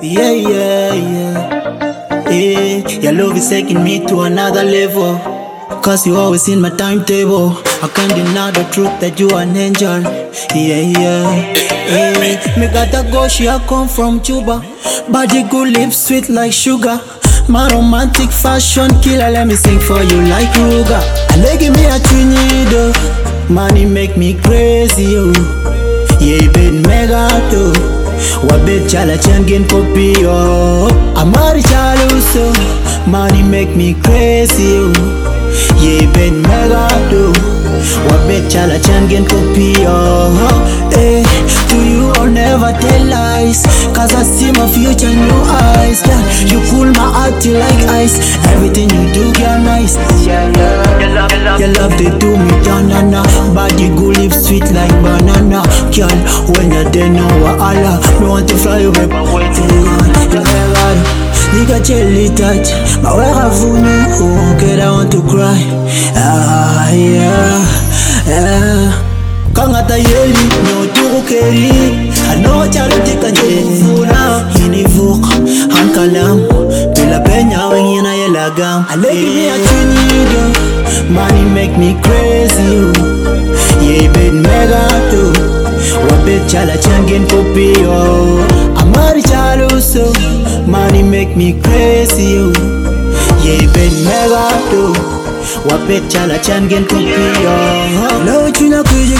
Yeah, yeah, yeah. Your love is taking me to another level. Cause you always in my timetable. I can't deny the truth that you are an angel. Yeah, yeah. Me got a girl, she a come from Cuba. Body good, lips sweet like sugar. My romantic fashion killer, let me sing for you like Ruga. And they give me a Trinidad. Money make me crazy, oh. Yeah, been mega too. Wabet chala changin kopi, oh. Amari chaluso. Money make me crazy, oh. Yeah, been mega too. Wabet chala changin kopi, oh. To you I'll never tell lies, cause I see my future in your eyes. Yeah, you cool my heart, you like ice. Everything you do, you're nice. Your love, they do me down, body good, lips sweet like banana. Girl, when you're there, no Allah. Me want to fly away, but wait till you gone. Nigga jelly touch, but where have you? Oh, girl, I want to cry. Ah, yeah. Kangata yeli, no turu keri. Ano chalo tika jefuna. Hinivuka, hankalam. Pila penya wengi na yelagam. I like me a Trinidad. Money make me crazy, oh. Yeah, been mega too. Wabet chala changin kopi, oh. Amari chalo so. Money make me crazy, oh. Yeah, been mega too. Wapet chala changin kopi, oh. Love chuna kwede.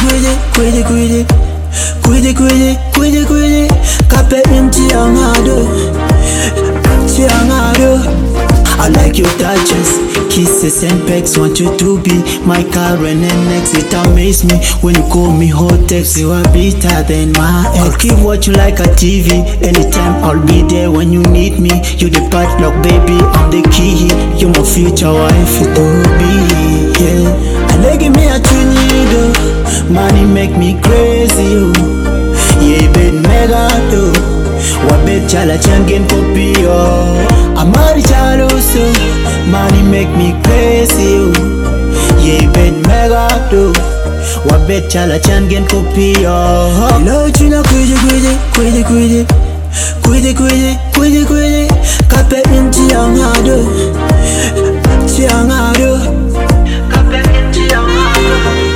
Kape inti angado. I like your touches, kisses and pecks. Want you to be my Karen and next. It amazes me when you call me hot text. You are better than my ex. I'll keep watching like a TV. Anytime I'll be there when you need me. You the padlock, baby, I'm the key. You're my future wife, you to be. Yeah, and they give me a Trinidad. Money make me crazy, oh. Yeah, been mega too. Wabet chala changin kopi, oh. Amari chalo so. Money make me crazy, oh. Yeah, been mega too. Wabet chala changin kopi, oh. Love chuna kwede. Kape inti angado. Kape inti angado.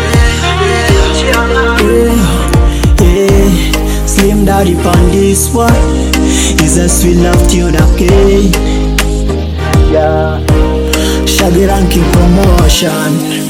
Slim Daddy on this one is a sweet love tune, okay? Yeah, Shaggy Ranking Promotion.